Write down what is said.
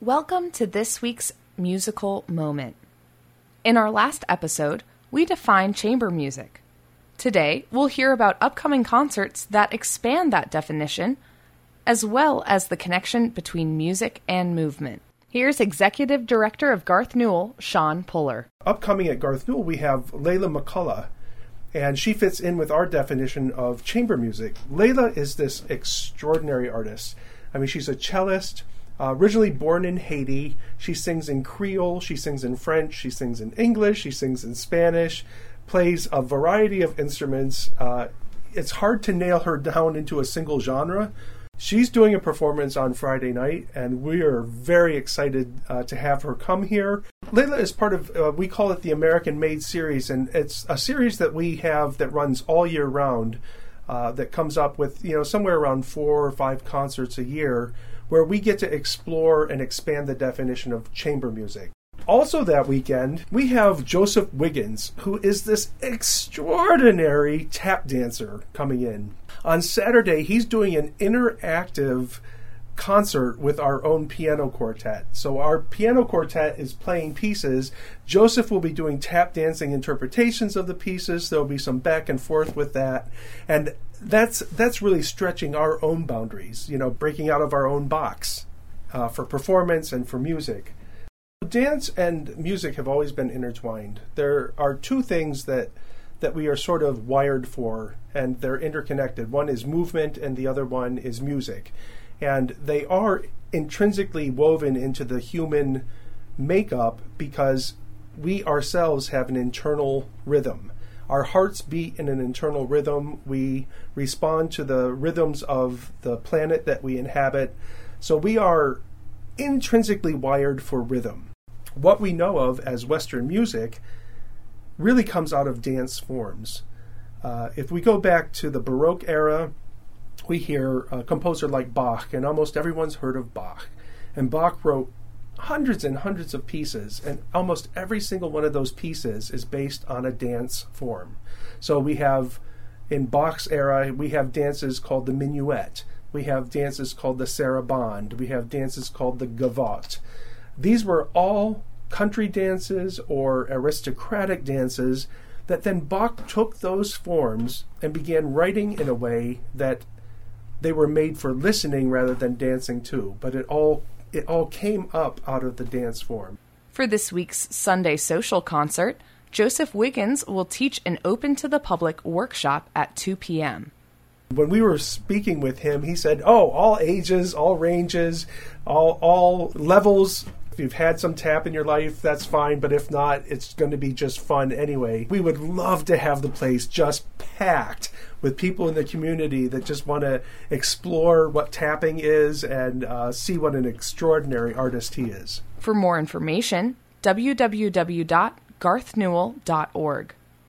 Welcome to this week's musical moment. In our last episode, we defined chamber music. Today, we'll hear about upcoming concerts that expand that definition, as well as the connection between music and movement. Here's Executive Director of Garth Newell, Sean Puller. Upcoming at Garth Newell, we have Layla McCullough, and she fits in with our definition of chamber music. Layla is this extraordinary artist. I mean, she's a cellist, originally born in Haiti. She sings in Creole, she sings in French, she sings in English, she sings in Spanish, plays a variety of instruments. It's hard to nail her down into a single genre. She's doing a performance on Friday night, and we are very excited to have her come here. Layla is part of, we call it the American Made series, and it's a series that we have that runs all year round, that comes up with, somewhere around 4 or 5 concerts a year, where we get to explore and expand the definition of chamber music. Also that weekend, we have Joseph Wiggins, who is this extraordinary tap dancer coming in. On Saturday, he's doing an interactive concert with our own piano quartet. So our piano quartet is playing pieces. Joseph will be doing tap dancing interpretations of the pieces. There'll be some back and forth with that. And that's really stretching our own boundaries, breaking out of our own box for performance and for music. Dance and music have always been intertwined. There are two things that we are sort of wired for, and they're interconnected. One is movement, and the other one is music. And they are intrinsically woven into the human makeup because we ourselves have an internal rhythm. Our hearts beat in an internal rhythm. We respond to the rhythms of the planet that we inhabit. So we are intrinsically wired for rhythm. What we know of as Western music really comes out of dance forms. If we go back to the Baroque era, we hear a composer like Bach, and almost everyone's heard of Bach. And Bach wrote hundreds and hundreds of pieces, and almost every single one of those pieces is based on a dance form. So we have, in Bach's era, we have dances called the minuet. We have dances called the sarabande. We have dances called the gavotte. These were all country dances or aristocratic dances that then Bach took those forms and began writing in a way that they were made for listening rather than dancing to. But it all came up out of the dance form. For this week's Sunday social concert, Joseph Wiggins will teach an open-to-the-public workshop at 2 p.m. When we were speaking with him, he said, all ages, all ranges, all levels. If you've had some tap in your life, that's fine, but if not, it's going to be just fun anyway. We would love to have the place just packed with people in the community that just want to explore what tapping is and see what an extraordinary artist he is. For more information, www.garthnewell.org.